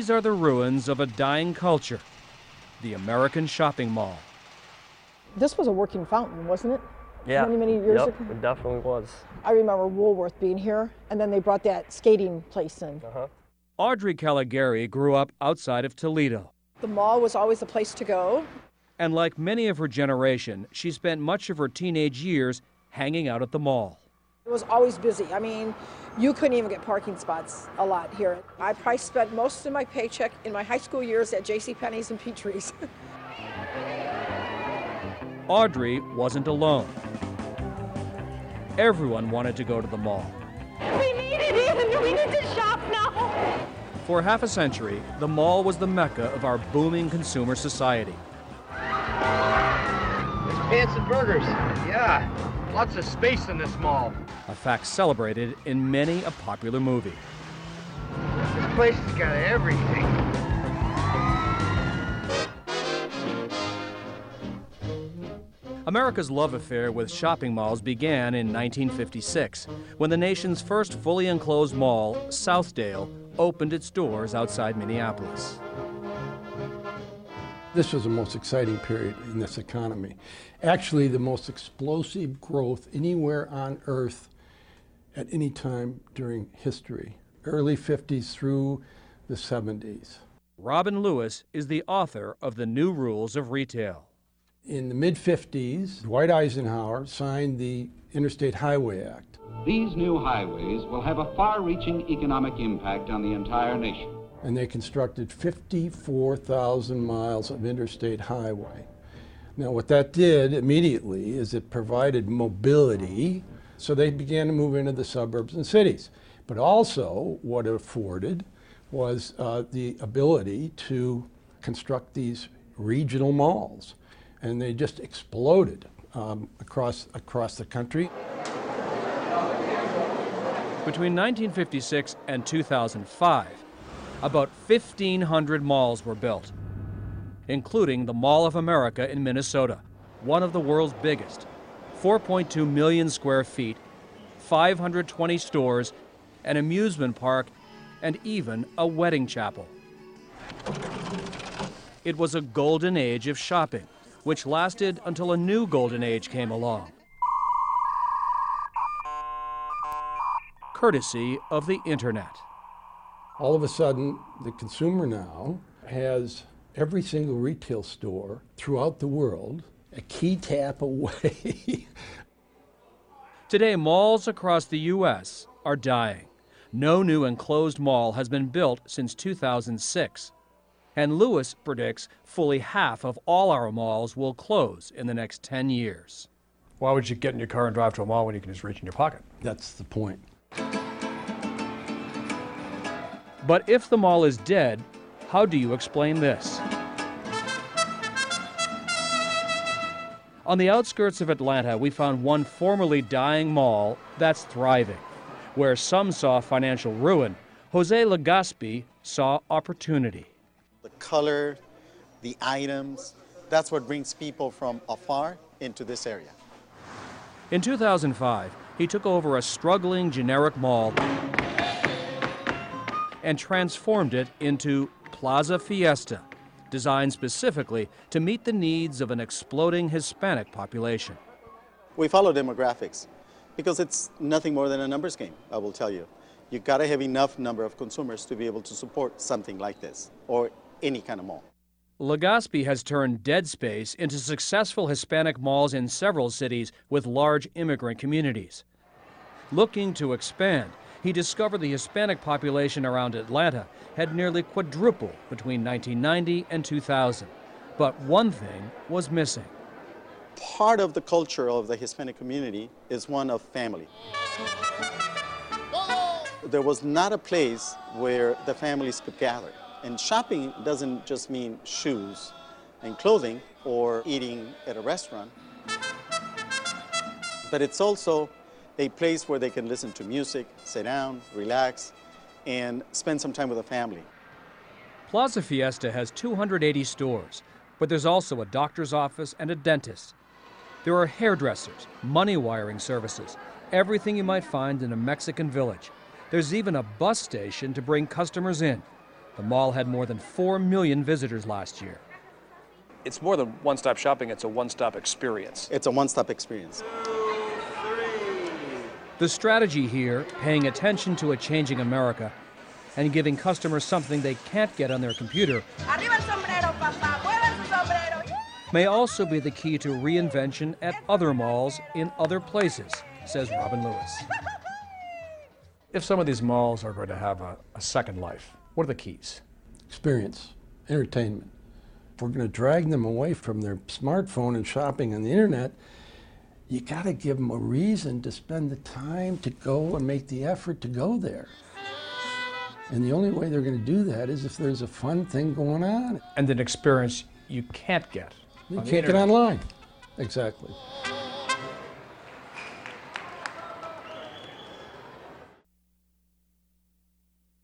These are the ruins of a dying culture, the American shopping mall. This was a working fountain, wasn't it? Yeah. Many years ago? It definitely was. I remember Woolworth being here, and then they brought that skating place in. Audrey Caligari grew up outside of Toledo. The mall was always a place to go. And like many of her generation, she spent much of her teenage years hanging out at the mall. It was always busy. I mean, you couldn't even get parking spots a lot here. I probably spent most of my paycheck in my high school years at JCPenney's and Petrie's. Audrey wasn't alone. Everyone wanted to go to the mall. We need it in! We need to shop now! For half a century, the mall was the mecca of our booming consumer society. It's pants and burgers. Yeah, lots of space in this mall. A fact celebrated in many a popular movie. This place has got everything. America's love affair with shopping malls began in 1956, when the nation's first fully enclosed mall, Southdale, opened its doors outside Minneapolis. This was the most exciting period in this economy. Actually, the most explosive growth anywhere on Earth at any time during history, early 50s through the 70s. Robin Lewis is the author of The New Rules of Retail. In the mid-50s, Dwight Eisenhower signed the Interstate Highway Act. These new highways will have a far-reaching economic impact on the entire nation. And they constructed 54,000 miles of interstate highway. Now, what that did immediately is it provided mobility, so they began to move into the suburbs and cities. But also, what it afforded was the ability to construct these regional malls. And they just exploded across the country. Between 1956 and 2005, about 1,500 malls were built, including the Mall of America in Minnesota, one of the world's biggest, 4.2 million square feet, 520 stores, an amusement park, and even a wedding chapel. It was a golden age of shopping, which lasted until a new golden age came along, courtesy of the internet. All of a sudden, the consumer now has every single retail store throughout the world a key tap away. Today, malls across the U.S. are dying. No new enclosed mall has been built since 2006. And Lewis predicts fully half of all our malls will close in the next 10 years. Why would you get in your car and drive to a mall when you can just reach in your pocket? That's the point. But if the mall is dead, how do you explain this? On the outskirts of Atlanta, we found one formerly dying mall that's thriving. Where some saw financial ruin, Jose Legaspi saw opportunity. The color, the items, that's what brings people from afar into this area. In 2005, he took over a struggling generic mall and transformed it into Plaza Fiesta, designed specifically to meet the needs of an exploding Hispanic population. We follow demographics because it's nothing more than a numbers game, I will tell you. You've got to have enough number of consumers to be able to support something like this, or any kind of mall. Legaspi has turned dead space into successful Hispanic malls in several cities with large immigrant communities. Looking to expand, he discovered the Hispanic population around Atlanta had nearly quadrupled between 1990 and 2000. But one thing was missing. Part of the culture of the Hispanic community is one of family. There was not a place where the families could gather. And shopping doesn't just mean shoes and clothing or eating at a restaurant, but it's also a place where they can listen to music, sit down, relax, and spend some time with the family. Plaza Fiesta has 280 stores, but there's also a doctor's office and a dentist. There are hairdressers, money wiring services, everything you might find in a Mexican village. There's even a bus station to bring customers in. The mall had more than 4 million visitors last year. It's more than one-stop shopping, it's a one-stop experience. It's a one-stop experience. The strategy here, paying attention to a changing America and giving customers something they can't get on their computer, may also be the key to reinvention at other malls in other places, says Robin Lewis. If some of these malls are going to have a second life, what are the keys? Experience, entertainment. If we're going to drag them away from their smartphone and shopping on the internet, you got to give them a reason to spend the time to go and make the effort to go there. And the only way they're going to do that is if there's a fun thing going on. And an experience you can't get. You can't get online. Exactly.